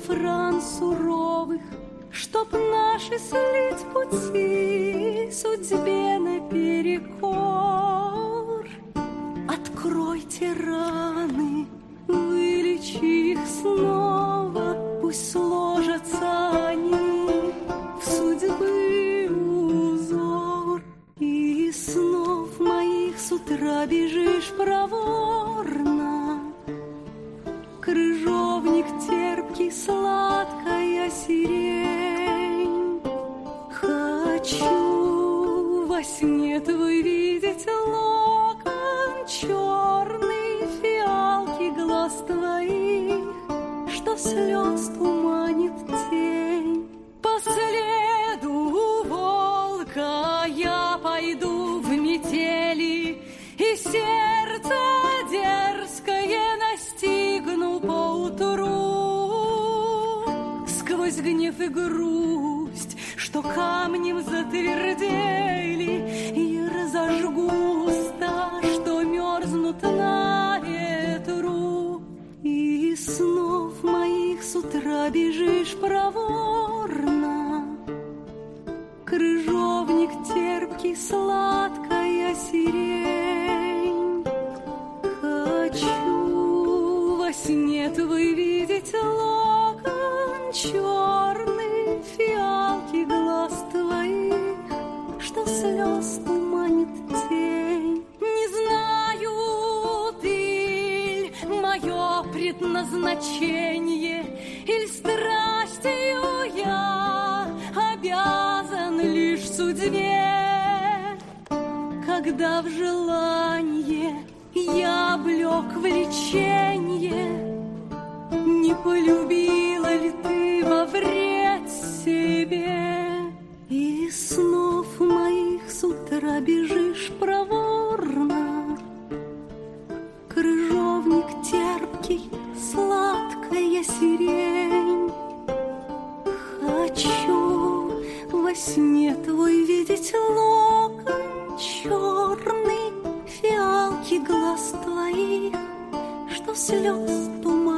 шафран суровых, чтоб наши слить пути судьбе наперекор. Откройте раны, вылечи их снова, пусть сложатся они в судьбы узор. И снов моих с утра бежишь проворно, крыжовник терпкий, сладкая сирень. Хочу во сне твой видеть локон черный, фиалки глаз твоих, что слез туманит тень. По следу волка я пойду в метели, и сердце дерзкое настигну поутру. Сквозь гнев и грусть, что камнем затвердели, и разожгу уста, что мерзнут на ветру. И снов моих с утра бежишь проворно, крыжовник терпкий, сладкая сирень. Хочу во сне твой видеть локон черный, фиалки глаз твоих, что слез туманит тень. Не знаю, ты мое предназначение, иль страстью я обязан лишь судьбе. Когда в желание я облек влеченье, не полюбила ли ты во вред себе? И снов моих с утра бежишь проворно, крыжовник терпкий, сладкая сирень. Хочу во сне твой видеть локон черный, фиалки глаз твоих, что слез туман